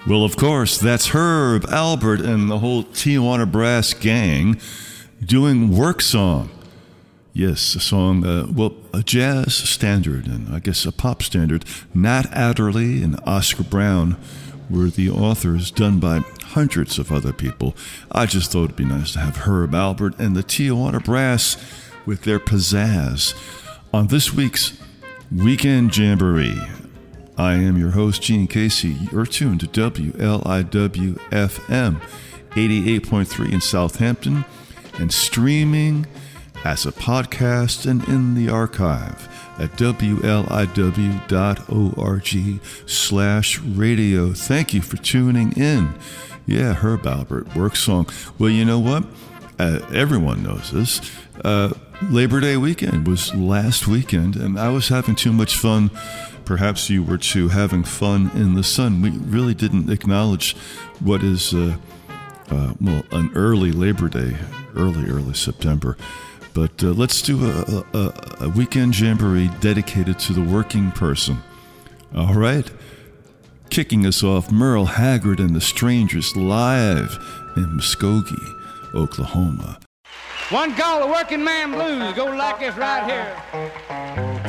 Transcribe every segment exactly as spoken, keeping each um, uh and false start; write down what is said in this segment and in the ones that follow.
Well, of course, that's Herb Alpert and the whole Tijuana Brass gang doing Work Song. Yes, a song, uh, well, a jazz standard and I guess a pop standard. Nat Adderley and Oscar Brown were the authors, done by hundreds of other people. I just thought it'd be nice to have Herb Alpert and the Tijuana Brass with their pizzazz on this week's Weekend Jamboree. I am your host, Gene Casey. You're tuned to W L I W F M eighty-eight point three in Southampton and streaming as a podcast and in the archive at W L I W dot org slash radio. Thank you for tuning in. Yeah, Herb Alpert, Work Song. Well, you know what? Uh, everyone knows this. Uh, Labor Day weekend was last weekend, and I was having too much fun. Perhaps you were too, having fun in the sun. We really didn't acknowledge what is, uh, uh, well, an early Labor Day, early, early September. But uh, let's do a, a, a weekend jamboree dedicated to the working person. All right? Kicking us off, Merle Haggard and the Strangers live in Muskogee, Oklahoma. One called the Working Man Blues. Go like this right here.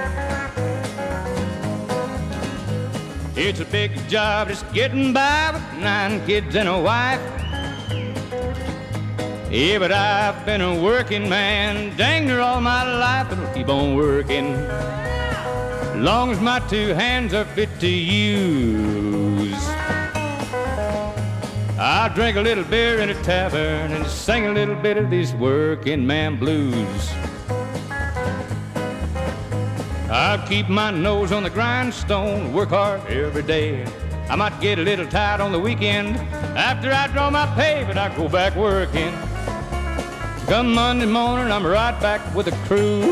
It's a big job just getting by with nine kids and a wife. Yeah, but I've been a working man dang near all my life, and I'll keep on working long as my two hands are fit to use. I drink a little beer in a tavern and sing a little bit of these working man blues. I keep my nose on the grindstone, work hard every day. I might get a little tired on the weekend. After I draw my pay, but I go back working. Come Monday morning, I'm right back with the crew.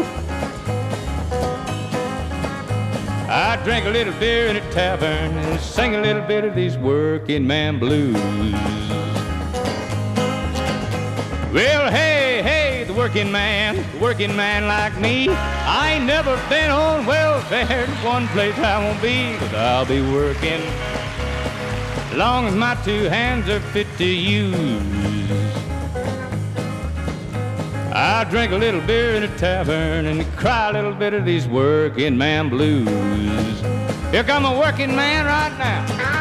I drink a little beer in a tavern and sing a little bit of these working man blues. Well, hey, hey, the working man, the working man like me, I ain't never been on welfare. There's one place I won't be, but I'll be working long as my two hands are fit to use. I drink a little beer in a tavern and cry a little bit of these working man blues. Here come a working man right now.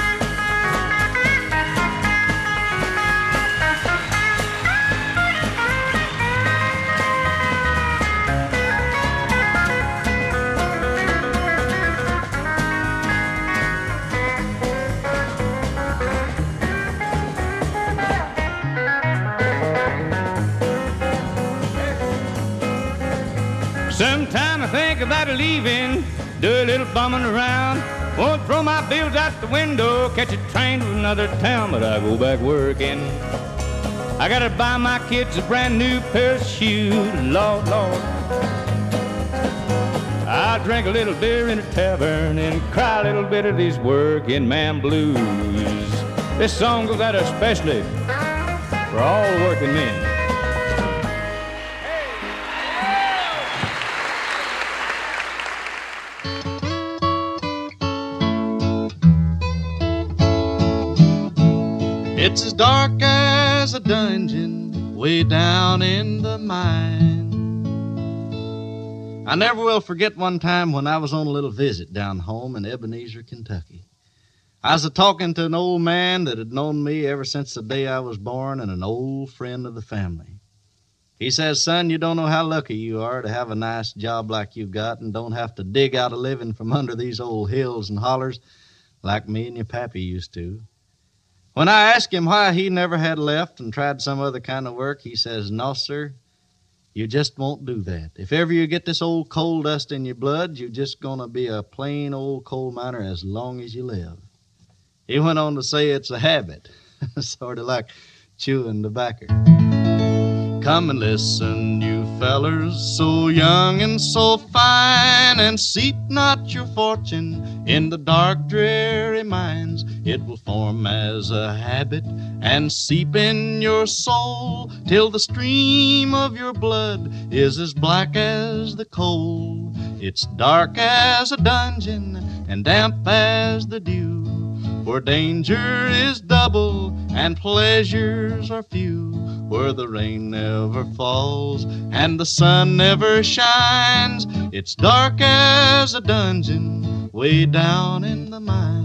Sometime I think about leaving, do a little bumming around. Won't throw my bills out the window, catch a train to another town, but I go back working. I gotta buy my kids a brand new pair of shoes, Lord, Lord. I drink a little beer in a tavern and cry a little bit of these working man blues. This song goes out especially for all the working men. It's as dark as a dungeon way down in the mine. I never will forget one time when I was on a little visit down home in Ebenezer, Kentucky. I was a-talking to an old man that had known me ever since the day I was born and an old friend of the family. He says, son, you don't know how lucky you are to have a nice job like you got and don't have to dig out a living from under these old hills and hollers like me and your pappy used to. When I asked him why he never had left and tried some other kind of work, he says, no, sir, you just won't do that. If ever you get this old coal dust in your blood, you're just going to be a plain old coal miner as long as you live. He went on to say it's a habit, sort of like chewing tobacco. Come and listen, you fellers, so young and so fine, and seek not your fortune in the dark, dreary mines. It will form as a habit and seep in your soul till the stream of your blood is as black as the coal. It's dark as a dungeon and damp as the dew. where danger is double and pleasures are few, where the rain never falls and the sun never shines. It's dark as a dungeon way down in the mine.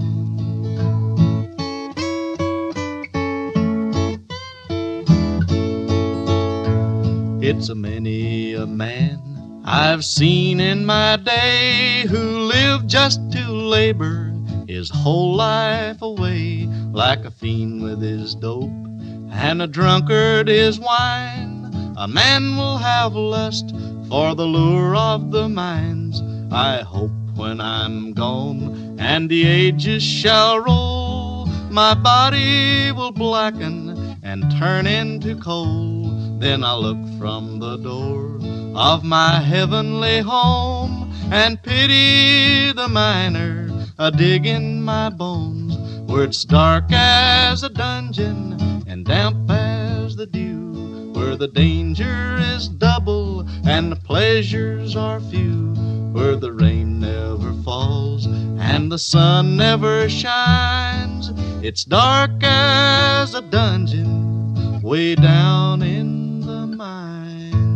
It's a many a man I've seen in my day who lived just to labor his whole life away, like a fiend with his dope and a drunkard his wine. A man will have lust for the lure of the mines. I hope when I'm gone and the ages shall roll, my body will blacken and turn into coal. Then I'll look from the door of my heavenly home and pity the miner a digging my bones, where it's dark as a dungeon and damp as the dew, where the danger is double and the pleasures are few, where the rain never falls and the sun never shines. It's dark as a dungeon way down in the mines.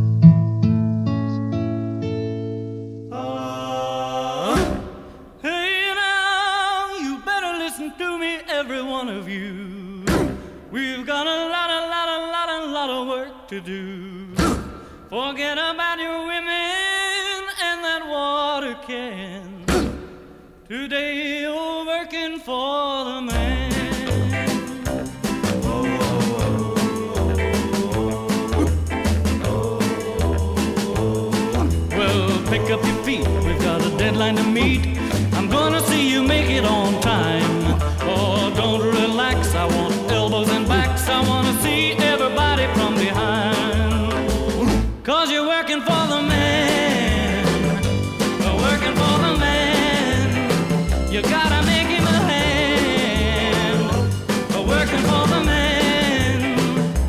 To me, every one of you, we've got a lot, a lot, a lot, a lot of work to do. Forget about your women and that water can. Today you're working for the man. Well, pick up your feet, we've got a deadline to meet. I'm gonna see you make it on time. Oh, don't relax, I want elbows and backs. I wanna see everybody from behind. Cause you're working for the man. You're working for the man. You gotta make him a hand. You're working for the man.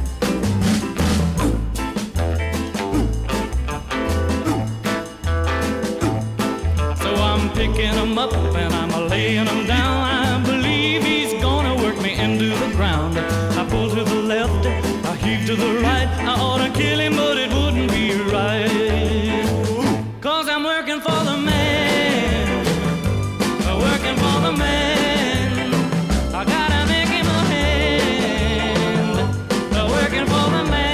So I'm picking him up and I'm laying him down. I believe he's gonna work me into the ground. I pull to the left, I heave to the right. I ought to kill him, but it wouldn't be right. Cause I'm working for the man. I'm working for the man. I gotta make him a hand. I'm working for the man.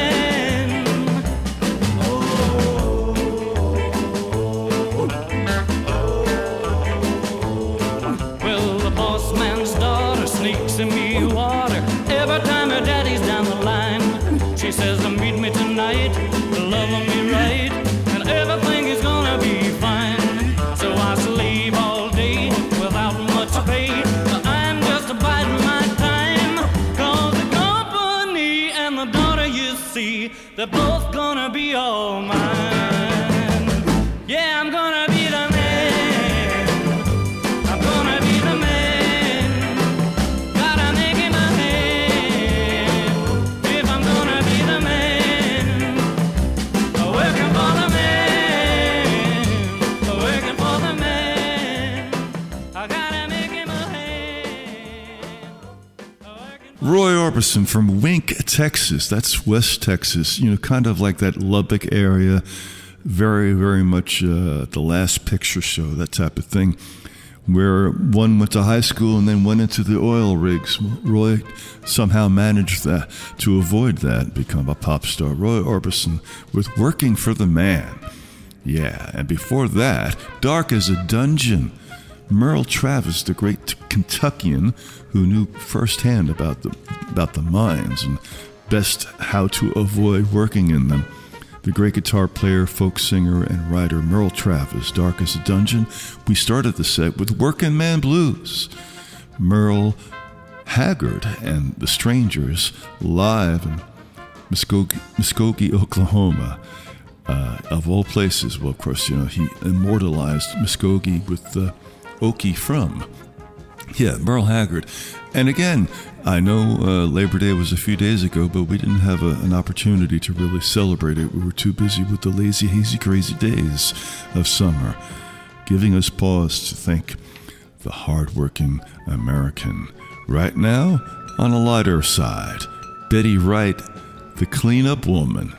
Well, the boss man's daughter sneaks in me water every time her daddy's down the line. She says to meet me tonight, to love me right, and everything is gonna be fine. So I sleep all day without much pay. I'm just biding my time. Cause the company and the daughter you see, they're both gonna be all mine. Yeah, I'm gonna be the man. I'm gonna be the man. Gotta make him a hand. If I'm gonna be the man. Working for the man. Working for the man. I gotta make him a hand. Roy Orbison from Wink, Texas. That's West Texas, you know, kind of like that Lubbock area. Very, very much uh, the Last Picture Show, that type of thing, where one went to high school and then went into the oil rigs. Roy somehow managed that, to avoid that and become a pop star. Roy Orbison with Working for the Man. Yeah, and before that, Dark as a Dungeon. Merle Travis, the great Kentuckian who knew firsthand about the about the mines and best how to avoid working in them. The great guitar player, folk singer, and writer Merle Travis, Dark as a Dungeon. We started the set with Working Man Blues. Merle Haggard and the Strangers live in Muskogee, Muskogee Oklahoma. Uh, of all places, well, of course, you know, he immortalized Muskogee with the Okie from. Yeah, Merle Haggard. And again, I know uh, Labor Day was a few days ago, but we didn't have a, an opportunity to really celebrate it. We were too busy with the lazy, hazy, crazy days of summer, giving us pause to think the hardworking American. Right now, on a lighter side, Betty Wright, the cleanup woman.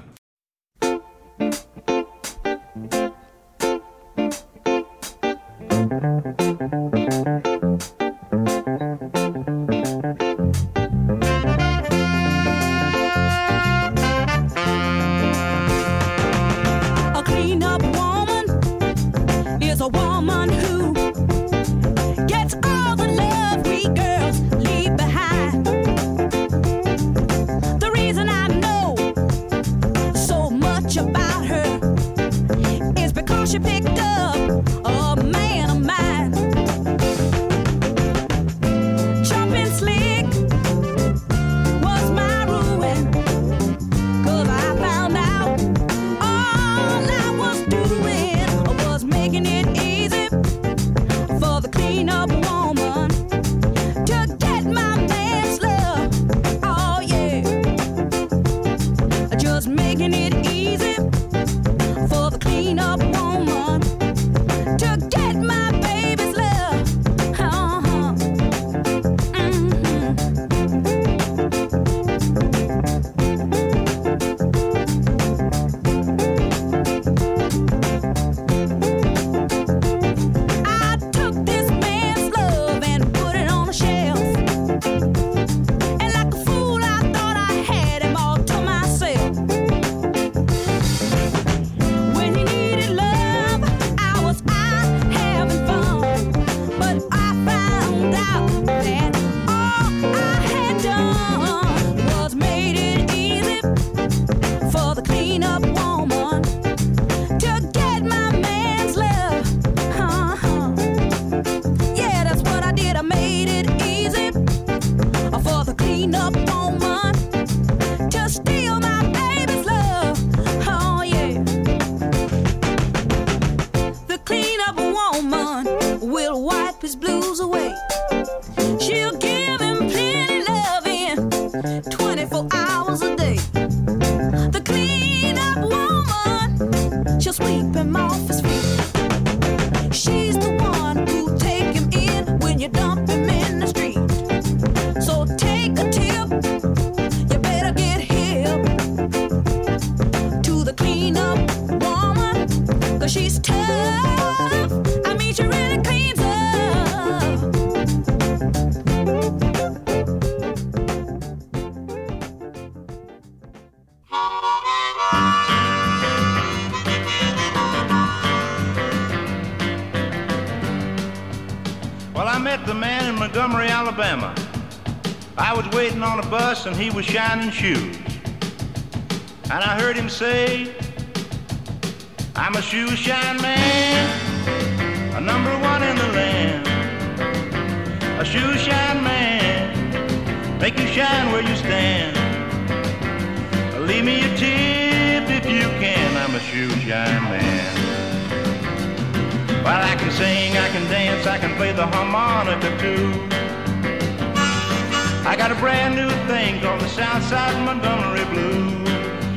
And he was shining shoes, and I heard him say, I'm a shoe shine man, a number one in the land. A shoe shine man, make you shine where you stand. Leave me a tip if you can, I'm a shoe shine man. Well, I can sing, I can dance, I can play the harmonica too. I got a brand new thing called the Southside Montgomery Blues.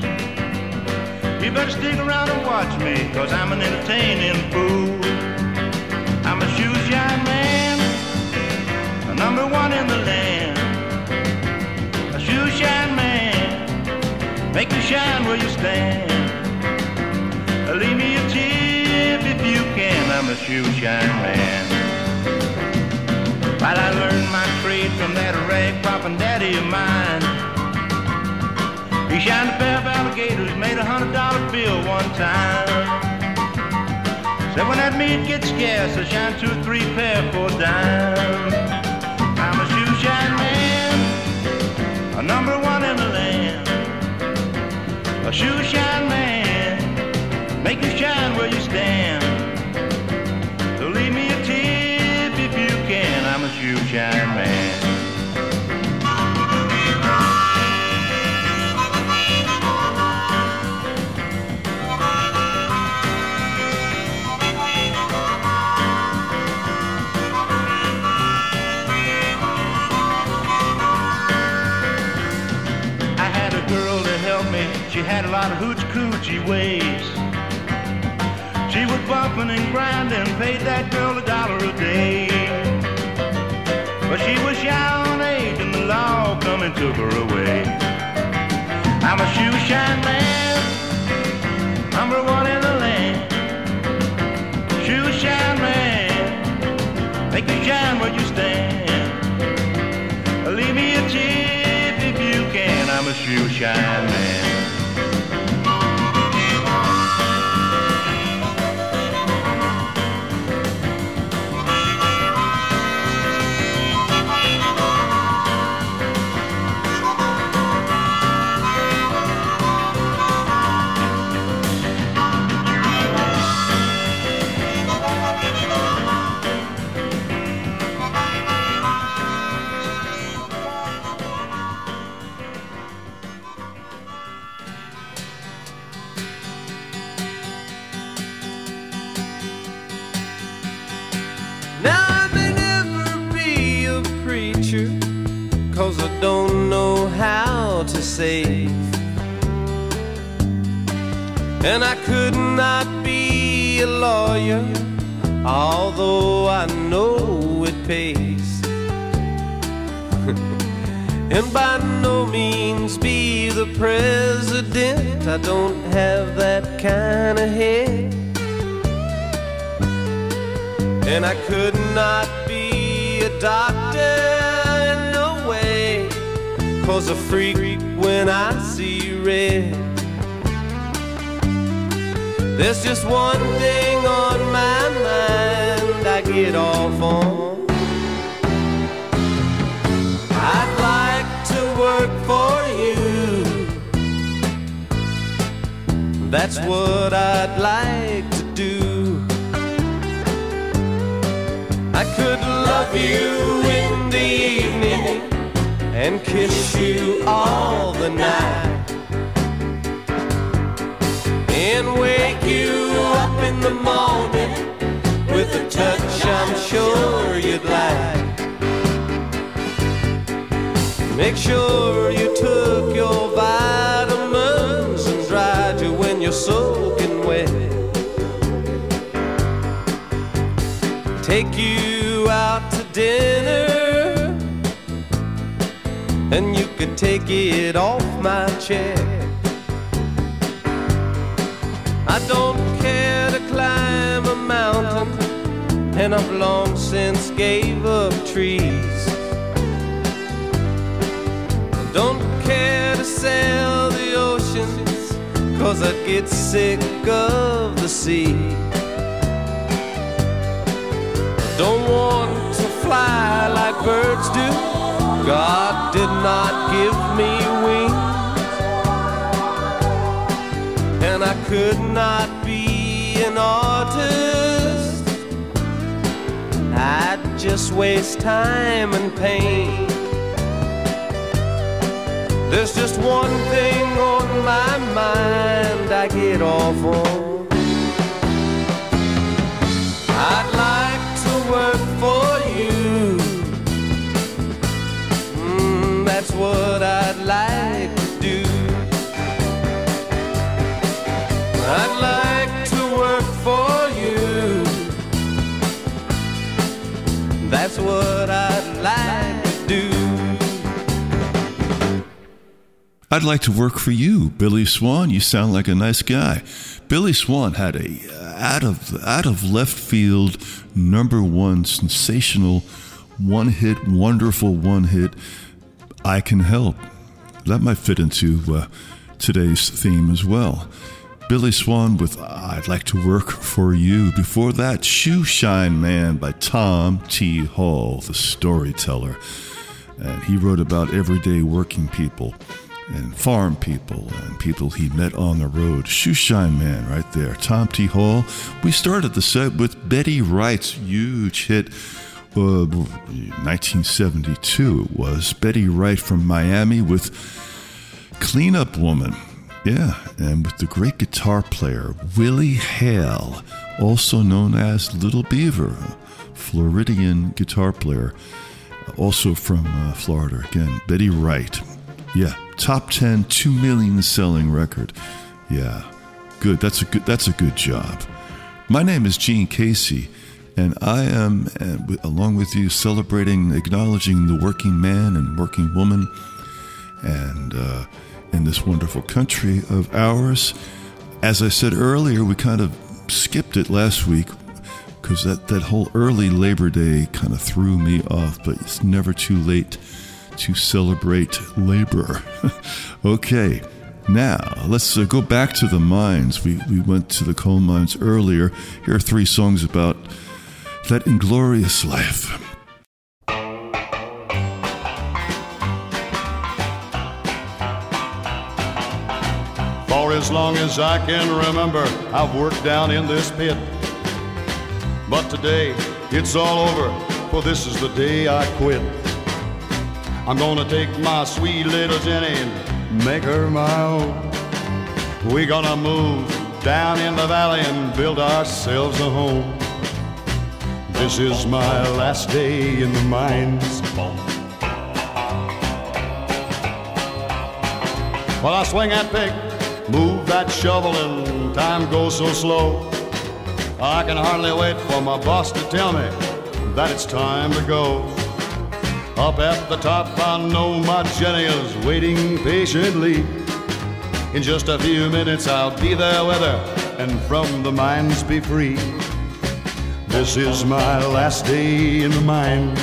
You better stick around and watch me, cause I'm an entertaining fool. I'm a shoe shine man, a number one in the land. A shoe shine man, make you shine where you stand. Leave me a tip if you can, I'm a shoe shine man. While I learned my trade from that rag poppin' daddy of mine. He shined a pair of alligators, made a hundred dollar bill one time. Said when that meat gets scarce, I shine two or three pair for a dime. I'm a shoe shine man, a number one in the land. A shoe shine man, make you shine where you stand. So leave me a tip if you can, I'm a shoe shine man. She had a lot of hoochie-coochie ways. She was bumping and grinding, paid that girl a dollar a day. Well, she was shy on age and the law come and took her away. I'm a shoe shine man, number one in the land. Shoe shine man, make you shine where you stand. Leave me a tip if you can, I'm a shoe shine man. Cause I don't know how to save, and I could not be a lawyer, although I know it pays. And by no means be the president, I don't have that kind of head. And I could not be a doctor, cause I freak when I see red. There's just one thing on my mind I get off on. I'd like to work for you, that's what I'd like to do. I could love you in the evening and kiss you all the night, and wake you up in the morning with a touch I'm sure you'd like. Make sure you took your vitamins and dried you when you're soaking wet. Take you out to dinner, and you could take it off my check. I don't care to climb a mountain, and I've long since gave up trees. Don't care to sail the oceans, cause I'd get sick of the sea. Don't want to fly like birds do, God did not give me wings. And I could not be an artist, I'd just waste time and pain. There's just one thing on my mind I get off on. I'd like to work for you, mm, that's what I'd like to do. I'd like to work for you, that's what I'd like to do. I'd like to work for you, Billy Swan. You sound like a nice guy. Billy Swan had a out of out of left field number one sensational one hit, wonderful one hit. I Can Help. That might fit into uh, today's theme as well. Billy Swan with I'd Like to Work for You. Before that, Shoe Shine Man by Tom T. Hall, the storyteller. And he wrote about everyday working people and farm people and people he met on the road. Shoe Shine Man right there. Tom T. Hall. We started the set with Betty Wright's huge hit, uh, nineteen seventy-two it was. Betty Wright from Miami with Clean Up Woman. Yeah, and with the great guitar player Willie Hale, also known as Little Beaver, a Floridian guitar player, also from uh, Florida. Again, Betty Wright. Yeah, top ten, two million selling record. Yeah, good. That's a good. That's a good job. My name is Gene Casey, And I am, uh, along with you, celebrating, acknowledging the working man and working woman, and uh, in this wonderful country of ours. As I said earlier, we kind of skipped it last week because that, that whole early Labor Day kind of threw me off, but it's never too late to celebrate labor. Okay, now let's uh, go back to the mines. We, we went to the coal mines earlier. Here are three songs about that inglorious life. For as long as I can remember, I've worked down in this pit. But today, it's all over, for this is the day I quit. I'm gonna take my sweet little Jenny and make her my own. We're gonna move down in the valley and build ourselves a home. This is my last day in the mines. Well, I swing that pick, move that shovel, and time goes so slow. I can hardly wait for my boss to tell me that it's time to go. Up at the top, I know my Jenny is waiting patiently. In just a few minutes, I'll be there with her and from the mines be free. This is my last day in the mines.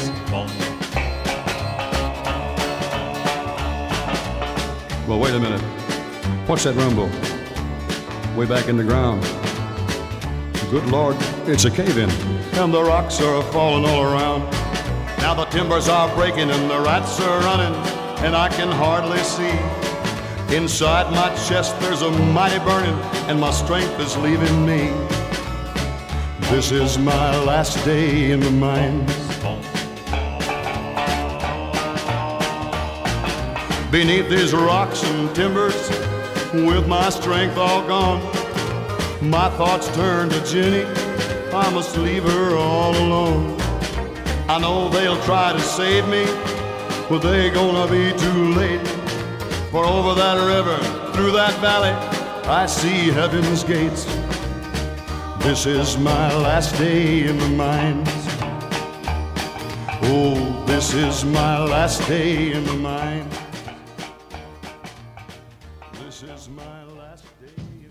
Well, wait a minute. What's that rumble? Way back in the ground. Good Lord, it's a cave-in, and the rocks are falling all around. Now the timbers are breaking and the rats are running, and I can hardly see. Inside my chest there's a mighty burning, and my strength is leaving me. This is my last day in the mines. Beneath these rocks and timbers, with my strength all gone, my thoughts turn to Jenny. I must leave her all alone. I know they'll try to save me, but they're gonna be too late. For over that river, through that valley, I see heaven's gates. This is my last day in the mines. Oh, this is my last day in the mines. This is my last day in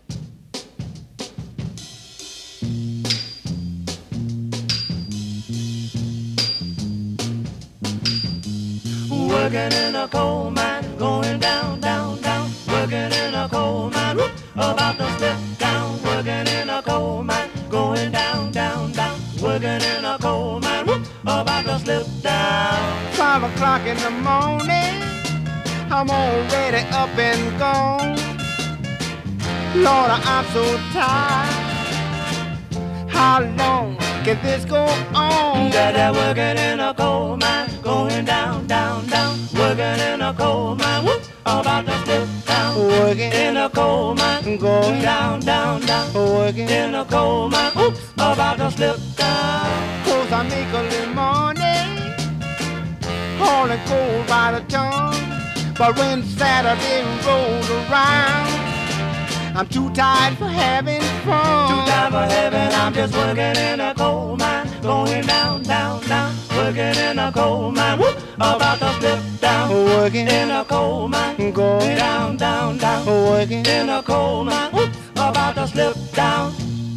the Working in a coal mine, going down, down, down. Working in a coal mine, whoop, about to slip down. Working in a coal mine, going down, down, down. Working in a coal mine, whoop, about to slip down. Five o'clock in the morning, I'm already up and gone. Lord, I'm so tired. How long can this go on? Dada working in a coal mine, going down, down, down. Working in a coal mine, whoop, about to slip down. Working in a coal mine, going down, down, down. Working in a coal mine, whoop, about to slip down. Cause I make a little money, hauling coal by the ton. But when Saturday rolls around, I'm too tired for having fun. Too tired for having, I'm just working in a coal mine, going down, down, down. Working in a coal mine, whoop, about to slip down. Working in a coal mine, going down, down, down. Working in a coal mine, whoop, about to slip down.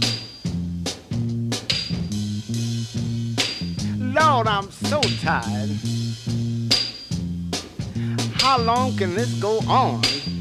Lord, I'm so tired. How long can this go on?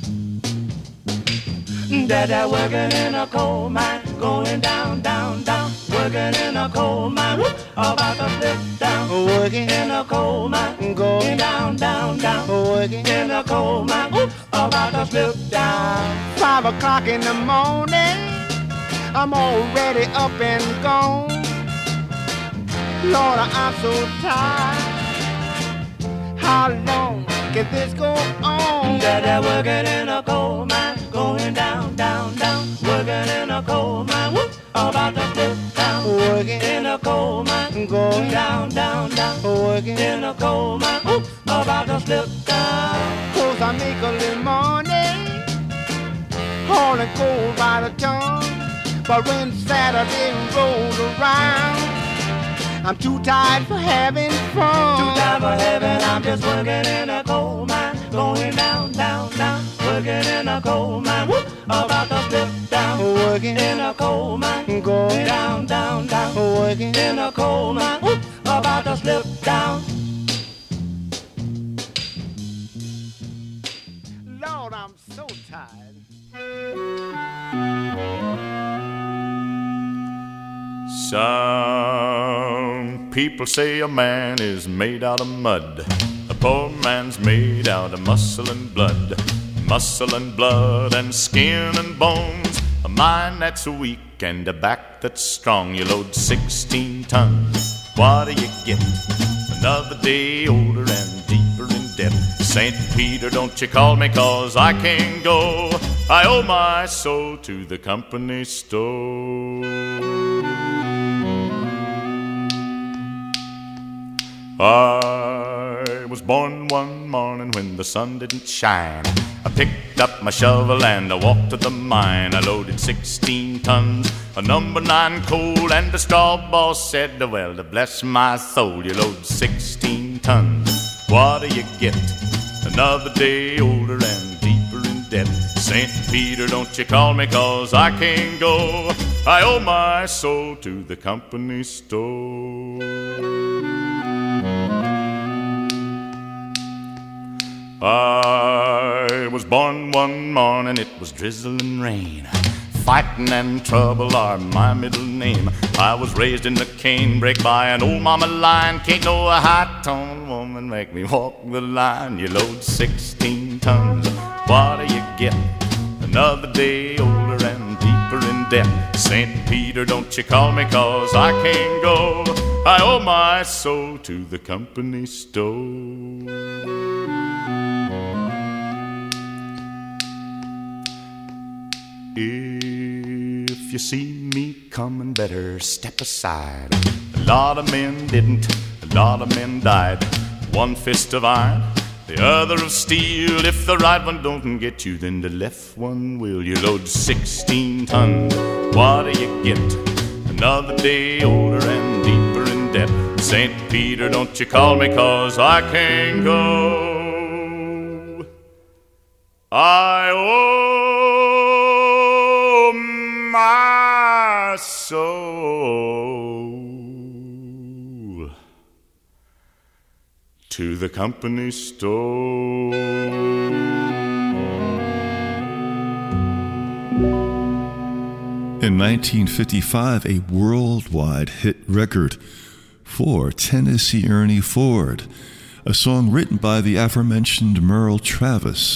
Dada working in a coal mine, going down, down, down. Working in a coal mine, whoop, about to slip down. Working in a coal mine, going down, down, down. Working in a coal mine, whoop, about to slip down. Five o'clock in the morning, I'm already up and gone. Lord, I'm so tired. How long can this go on? Dada working in a coal mine, going down, down, down. Working in a coal mine, whoop, about to slip down. Working in a coal mine, going down, down, down. Working in a coal mine, whoop, about to slip down. Cause I make a little money, hauling coal by the ton. But when Saturday rolls around, I'm too tired for having fun. Too tired for having, I'm just working in a coal mine. Going down, down, down. Working in a coal mine. Whoop, about to slip down. Working in a coal mine. Going down, down, down. Working in a coal mine. Whoop, about to slip down. Lord, I'm so tired. Some people say a man is made out of mud. A poor man's made out of muscle and blood. Muscle and blood and skin and bones. A mind that's weak and a back that's strong. You load sixteen tons. What do you get? Another day older and deeper in debt. Saint Peter, don't you call me, 'cause I can't go. I owe my soul to the company store. I was born one morning when the sun didn't shine. I picked up my shovel and I walked to the mine. I loaded sixteen tons of number nine coal, and the straw boss said, well, to bless my soul, you load sixteen tons. What do you get? Another day older and deeper in debt. Saint Peter, don't you call me, 'cause I can't go. I owe my soul to the company store. I was born one morning, it was drizzling rain. Fighting and trouble are my middle name. I was raised in the canebrake by an old mama lion. Can't no high-toned woman make me walk the line. You load sixteen tons, what do you get? Another day older and deeper in debt. Saint Peter, don't you call me, 'cause I can't go. I owe my soul to the company store. If you see me coming, better step aside. A lot of men didn't, a lot of men died. One fist of iron, the other of steel. If the right one don't get you, then the left one will. You load sixteen tons, what do you get? Another day older and deeper in debt. Saint Peter, don't you call me, 'cause I can't go. I owe my soul to the company store. In nineteen fifty-five, a worldwide hit record for Tennessee Ernie Ford, a song written by the aforementioned Merle Travis,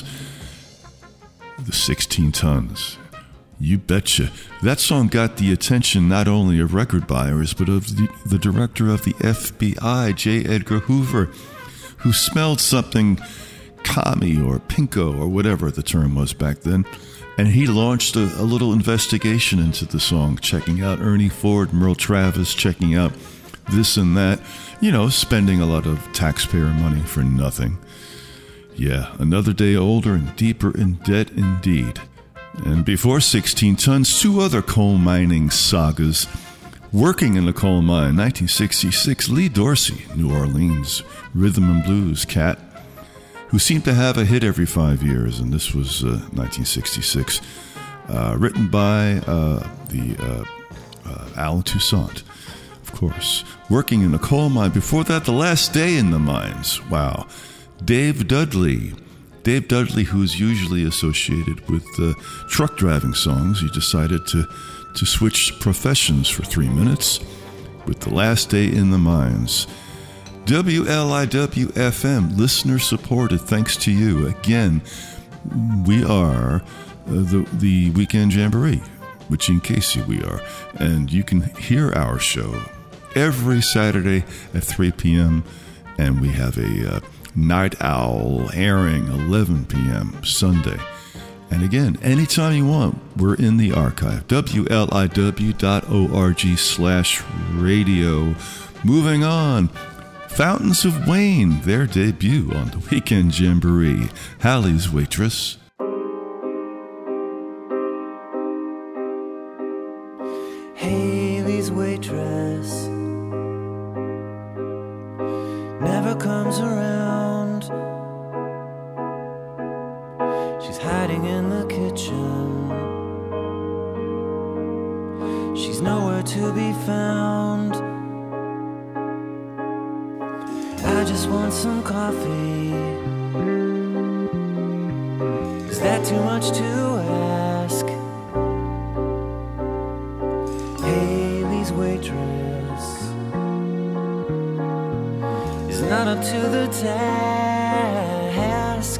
the sixteen tons. You betcha. That song got the attention not only of record buyers, but of the, the director of the F B I, J. Edgar Hoover, who smelled something commie or pinko or whatever the term was back then, and he launched a, a little investigation into the song, checking out Ernie Ford, Merle Travis, checking out this and that, you know, spending a lot of taxpayer money for nothing. Yeah, another day older and deeper in debt indeed. And before sixteen tons, two other coal mining sagas. Working in a coal mine, nineteen sixty-six, Lee Dorsey, New Orleans rhythm and blues cat, who seemed to have a hit every five years, and this was uh, nineteen sixty-six, uh, written by uh, the uh, uh, Alan Toussaint, of course. Working in a coal mine. Before that, The Last Day in the Mines. Wow. Dave Dudley. Dave Dudley, who's usually associated with uh, truck driving songs, he decided to, to switch professions for three minutes with The Last Day in the Mines. W L I W F M, listener supported, thanks to you. Again, we are uh, the, the Weekend Jamboree, which in case you we are. And you can hear our show every Saturday at three p.m. And we have a uh, Night Owl airing eleven p.m. Sunday. And again, anytime you want, we're in the archive. W L I W dot org slash radio. Moving on. Fountains of Wayne, their debut on the Weekend Jamboree. Hallie's Waitress. comes around, she's hiding in the kitchen. She's nowhere to be found. I just want some coffee. Is that too much to ask? Haley's waitress is not up to the task.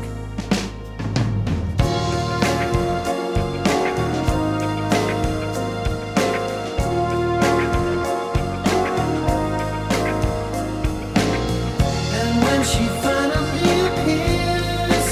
And when she finally appears,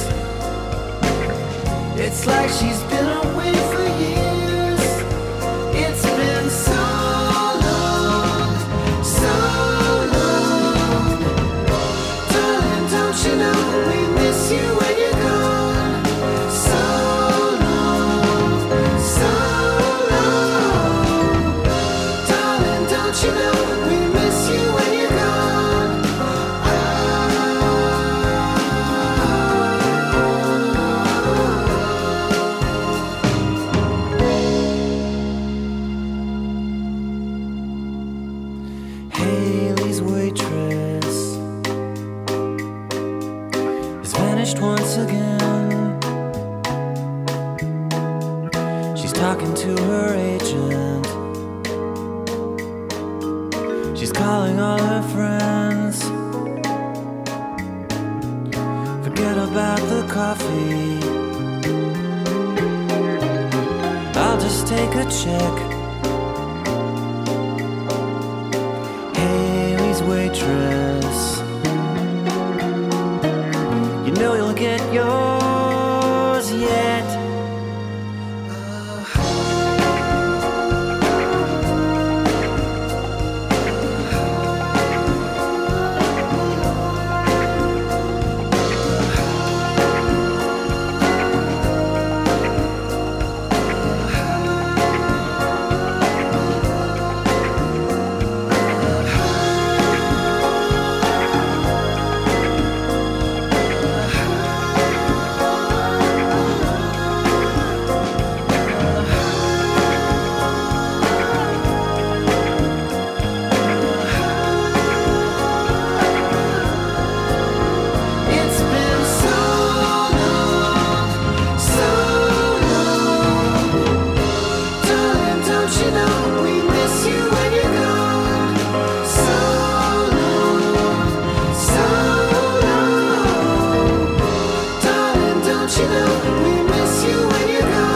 it's like she's been away for years. It's been so long, so long. Darling, don't you know we miss you when you're gone? So long, so long. Darling, don't you know we miss you when you're gone? Haley's waitress has vanished once again. She's talking to her agent. She's calling all her friends. Forget about the coffee. I'll just take a check. Haley's waitress, you know you'll get yours yet. It's been so long, so long. Darling, don't you know we miss you when you're gone? So long, so long. Darling, don't you know we miss you when you're gone?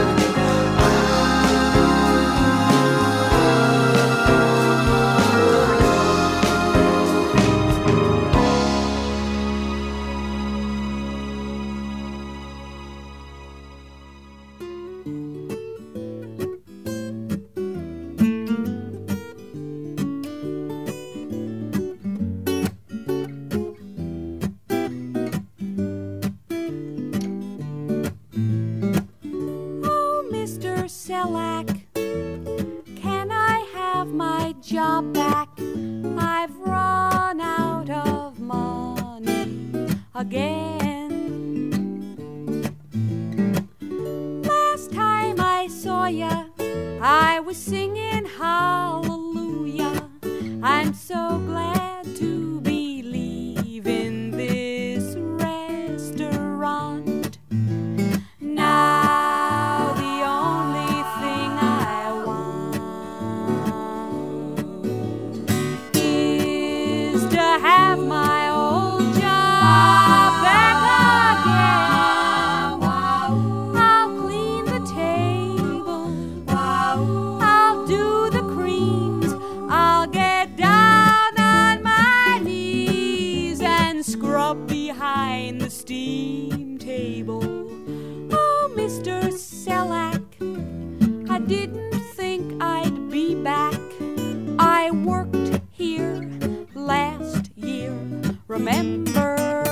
Oh, Mister Selak, can I have my job back? I've run out of money again. Last time I saw ya, I was singing hallelujah. I'm so glad to be leaving this restaurant. Now the only thing I want is to have my old job back again. I'll clean the table, I'll do the creams, I'll get down on my knees and scrub behind the steam table. Oh, Mister Selak, I didn't think I'd be back. I worked here last year, remember?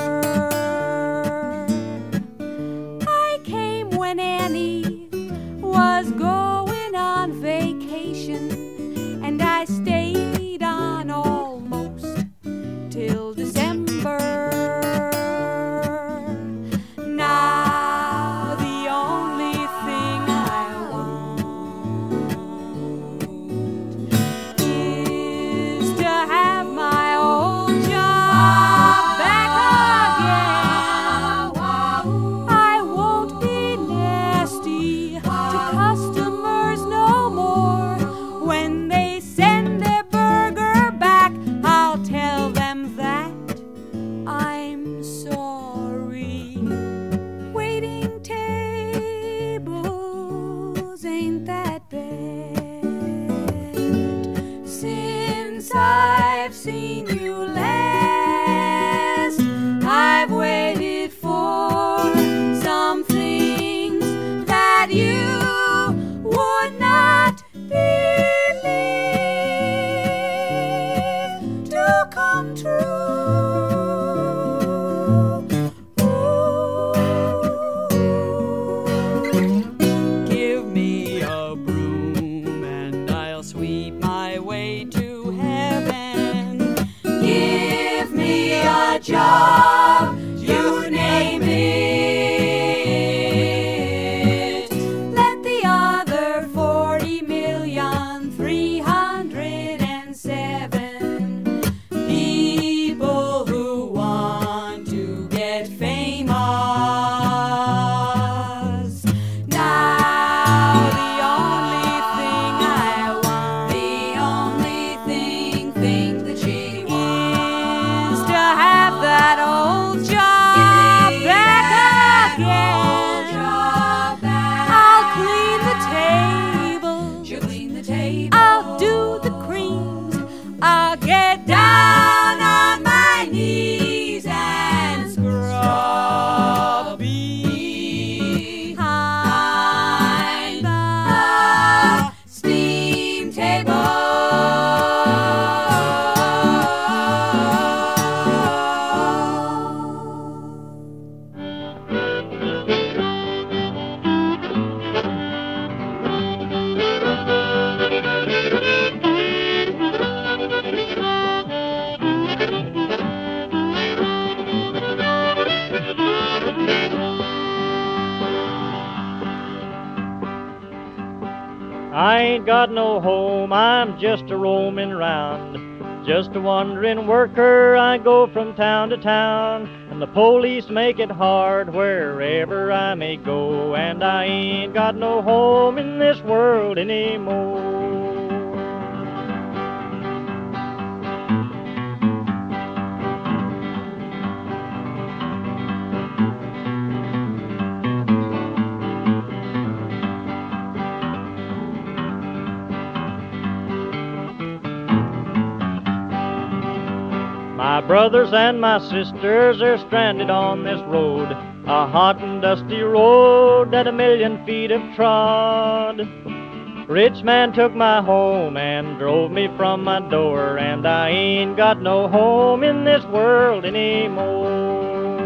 I came when Annie was going on vacation, and I stayed on almost till December. job, you name it. Let the other forty million three hundred and seven people who want to get famous. Now the only thing I want, the only thing, thing that she wants, is to have that old job back again. I'll clean the tables, she'll clean the table. I'll do the creams, I'll get down on my knees and scrub behind the steam I ain't got no home, I'm just a roaming round. Just a wandering worker, I go from town to town. And the police make it hard wherever I may go. And I ain't got no home in this world anymore. My brothers and my sisters are stranded on this road, a hot and dusty road that a million feet have trod. Rich man took my home and drove me from my door, and I ain't got no home in this world anymore.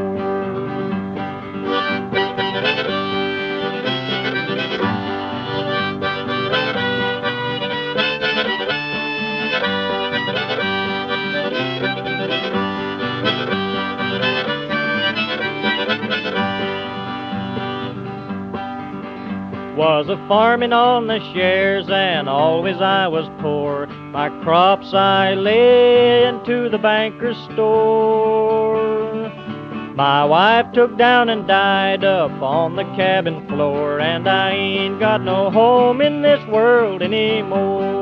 Was a farming on the shares, and always I was poor. My crops I lay into the banker's store. My wife took down and died up on the cabin floor, and I ain't got no home in this world anymore.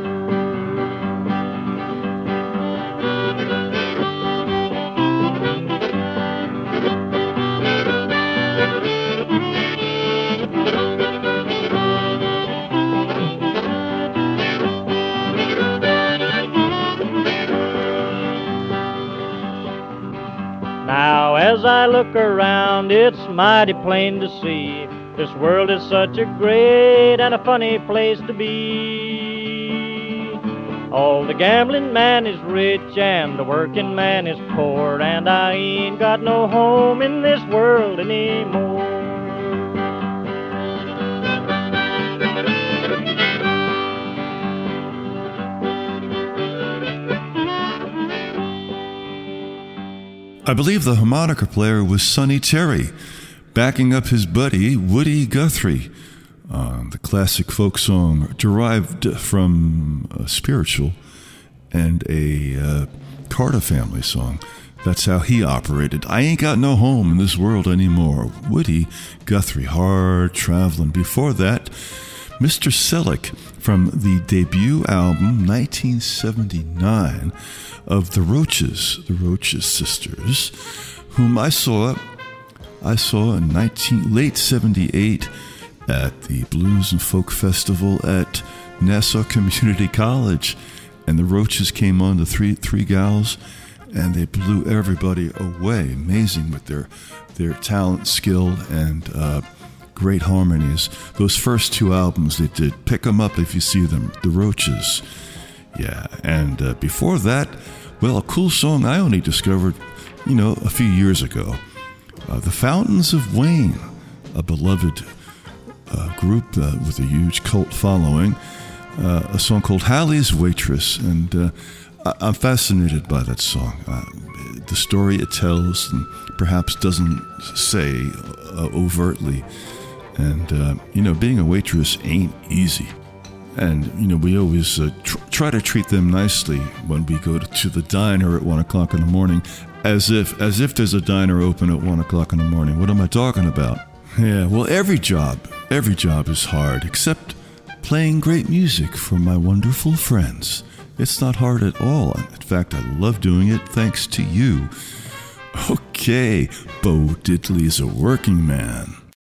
Now as I look around, it's mighty plain to see this world is such a great and a funny place to be. All the gambling man is rich and the working man is poor, and I ain't got no home in this world anymore. I believe the harmonica player was Sonny Terry, backing up his buddy Woody Guthrie on the classic folk song derived from a spiritual and a uh, Carter family song. That's how he operated. I ain't got no home in this world anymore. Woody Guthrie, hard traveling. Before that, Mister Selleck from the debut album nineteen seventy-nine of the Roaches, the Roaches Sisters, whom I saw I saw in nineteen, late seventy-eight at the Blues and Folk Festival at Nassau Community College. And the Roaches came on, the three three gals, and they blew everybody away. Amazing with their their talent, skill, and uh, great harmonies. Those first two albums they did, pick them up if you see them, the Roaches. Yeah, and uh, before that, well, a cool song I only discovered, you know, a few years ago. Uh, the Fountains of Wayne, a beloved uh, group uh, with a huge cult following. Uh, a song called Hallie's Waitress, and uh, I- I'm fascinated by that song. Uh, the story it tells and perhaps doesn't say uh, overtly. And, uh, you know, being a waitress ain't easy. And, you know, we always uh, tr- try to treat them nicely when we go to, to the diner at one o'clock in the morning, as if as if there's a diner open at one o'clock in the morning. What am I talking about? Yeah, well, every job, every job is hard, except playing great music for my wonderful friends. It's not hard at all. In fact, I love doing it thanks to you. Okay, Bo Diddley's a working man.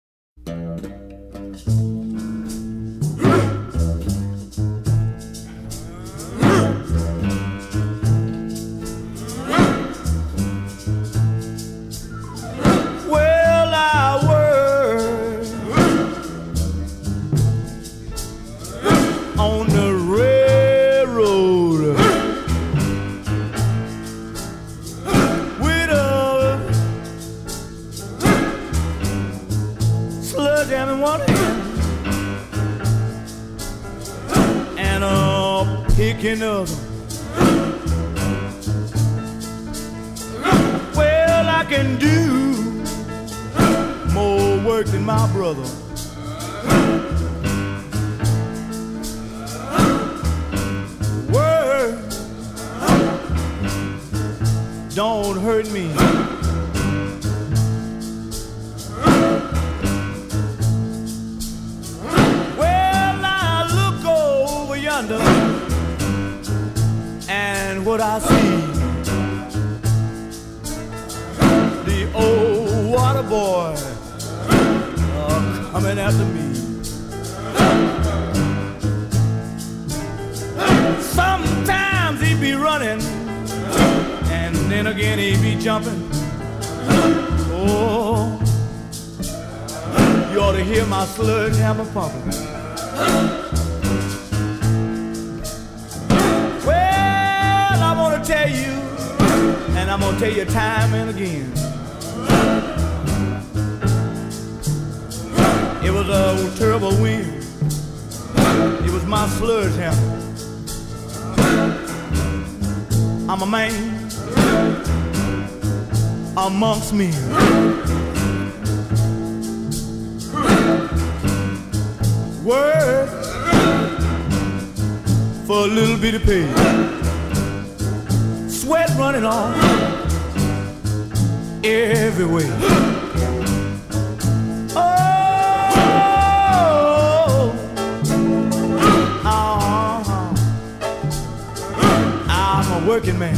Well, I work on the railroad with a sledgehammer in one hand and a pick in the other. Well, I can do more work than my brother. Work don't hurt me. Well, I look over yonder and what I see, the old water boy uh, coming after me. Sometimes he be running, and then again he be jumping. Oh, you ought to hear my sledgehammer pumping. Well, I want to tell you, and I'm gonna tell you time and again, it was a terrible wind. It was my sledgehammer. I'm a man amongst men. Work for a little bit of pay. Sweat running off everywhere. Working man.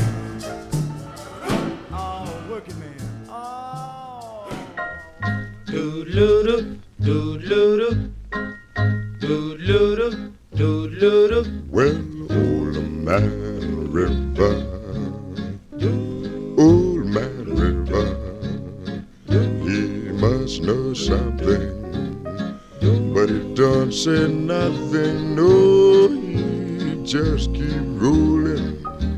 Oh, working man. Oh. Doodle-doo, doodle-doo, doodle-doo, doodle-doo. Well, old man river, old man river, he must know something, but he don't say nothing. No, he just keep rolling.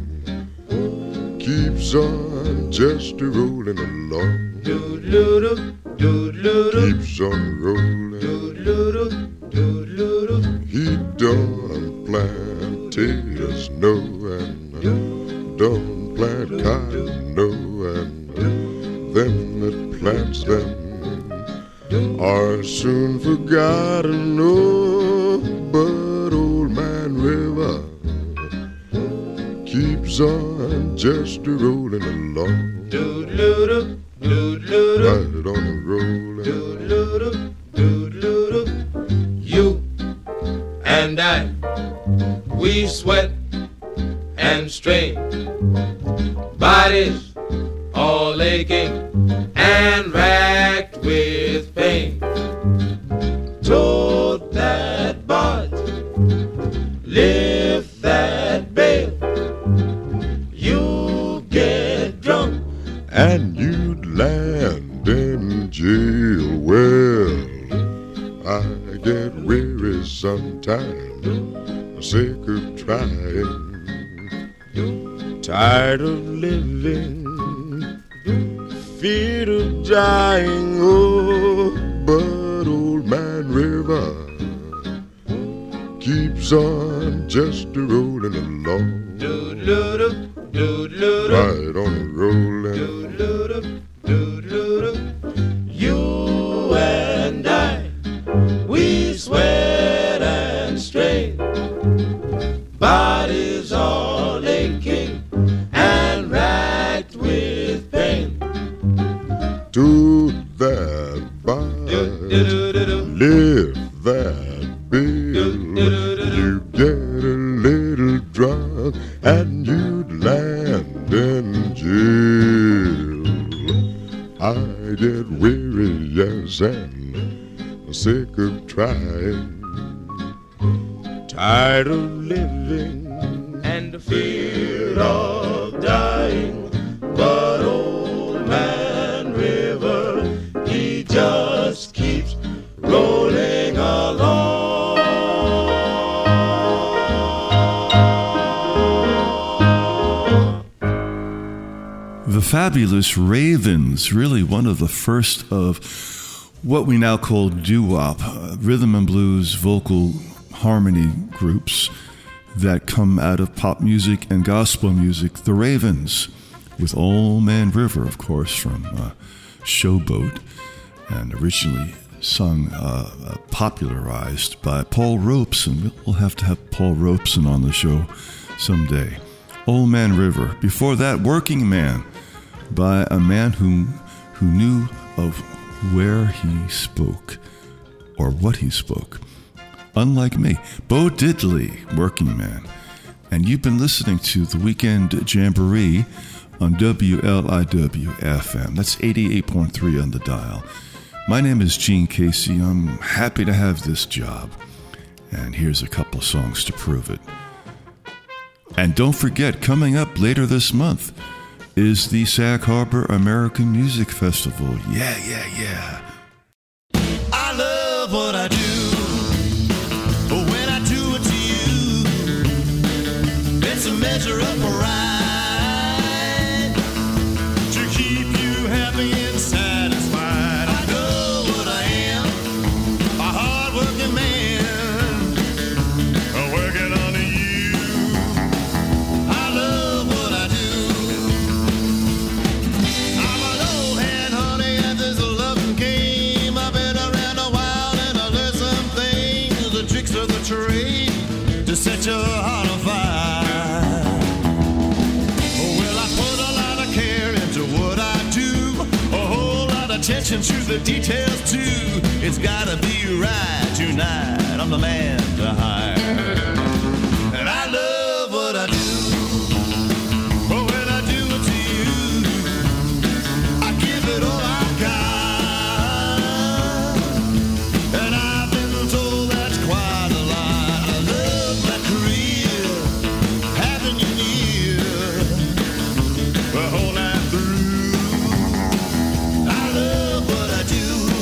Keeps on just rolling along. Doodle-doo, doodle-doo. Keeps on rolling. Doodle-doo, doodle-doo. He don't plant potatoes, no, and don't plant cotton, no, and them that plants them are soon forgotten, no, but old man River keeps on just rolling along. Doodle-doo, doodle-doo. Right on the rolling. Doodle-doo, doodle-doo. You and I, we sweat and strain, bodies all aching and racked with pain. Tote that barge, lift that bale, you get drunk and you'd land in jail. Well, I get weary sometimes, sick of trying, tired of living, feared of dying. Oh, but old man River keeps on just rolling along. Doodle-doo. right on a rollin'. You and I, we sweat and strain, bodies all aching and racked with pain. To that bite, lift that bill, you get a little drunk and you'd land in jail. I get weary, yes, and sick of trying, tired of living And the fear of dying, but old man River, he just keeps rolling along. The Fabulous Ravens, really one of the first of what we now call doo-wop, uh, rhythm and blues vocal harmony groups that come out of pop music and gospel music. The Ravens, with Old Man River, of course, from uh, Showboat, and originally sung, uh, uh, popularized by Paul Robeson. We'll have to have Paul Robeson on the show someday. Old Man River. Before that, Working Man, by a man who, who knew of where he spoke, or what he spoke. Unlike me, Bo Diddley, Working Man. And you've been listening to the Weekend Jamboree on W L I W F M. That's eighty-eight point three on the dial. My name is Gene Casey. I'm happy to have this job. And here's a couple songs to prove it. And don't forget, coming up later this month is the Sag Harbor American Music Festival. Yeah, yeah, yeah. I love what I do, but when I do it to you, it's a measure of pride to keep you happy and satisfied. I know what I am, a hard-working man, working on you. I love what I do. I'm an old hand, honey, and this loving game. I've been around a while and I learned some things, the tricks of the trade to set your heart on fire. Well, I put a lot of care into what I do, a whole lot of attention to the details too. It's gotta be right tonight. I'm the man to hire, and I love what I do. But when I do it to you, I give it all I got, and I've been told that's quite a lot. I love my career, having you near the whole night through. I love what I do.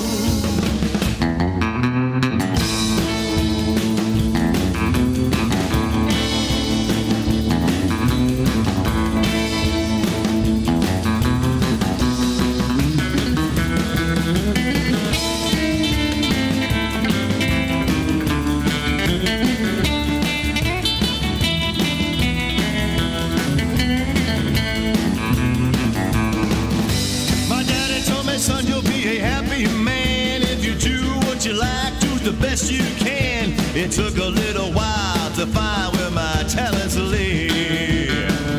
My daddy told me, son, you'll be a happy man if you do what you like, do the best you can. It took a little while to find where my talents lay.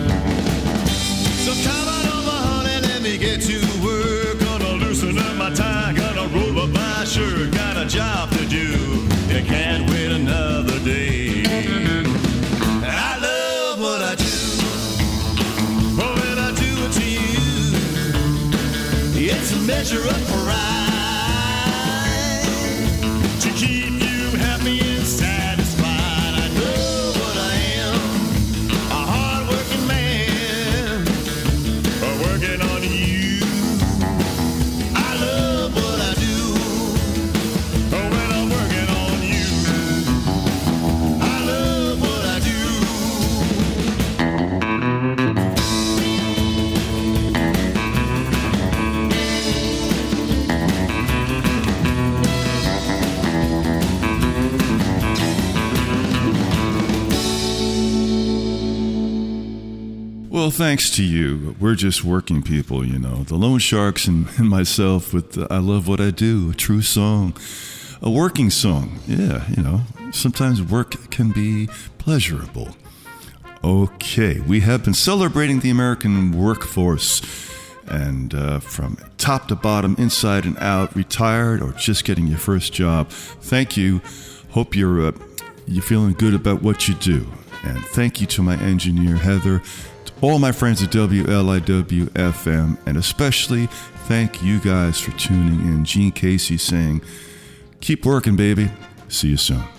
So come on over, honey, let me get to work. Gonna loosen up my tie, gonna roll up my shirt. Got a job to do, you can't wait another day. I love what I do. But when I do it to you, it's a measure of pride to keep you happy and satisfied. I know what I am, a hard-working man, working on you. I love what I do, when I'm working on you. I love what I do. Well, thanks to you. We're just working people, you know. The Loan Sharks and, and myself with the I Love What I Do, a true song. A working song. Yeah, you know, sometimes work can be pleasurable. Okay, we have been celebrating the American workforce. And uh, from top to bottom, inside and out, retired or just getting your first job. Thank you. Hope you're uh, you're feeling good about what you do. And thank you to my engineer, Heather, to all my friends at W L I W F M, and especially thank you guys for tuning in. Gene Casey saying, keep working, baby. See you soon.